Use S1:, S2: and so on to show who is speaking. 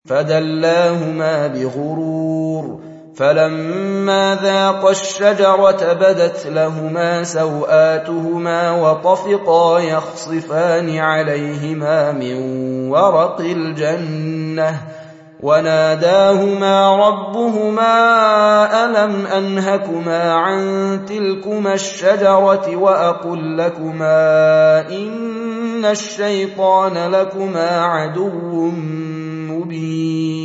S1: فدلاهما بغرور فلما ذاقا الشجرة بدت لهما سوآتهما وطفقا يخصفان عليهما من ورق الجنة وناداهما ربهما ألم أنهكما عن تلكما الشجرة وأقل لكما إن الشيطان لكما عدو مبين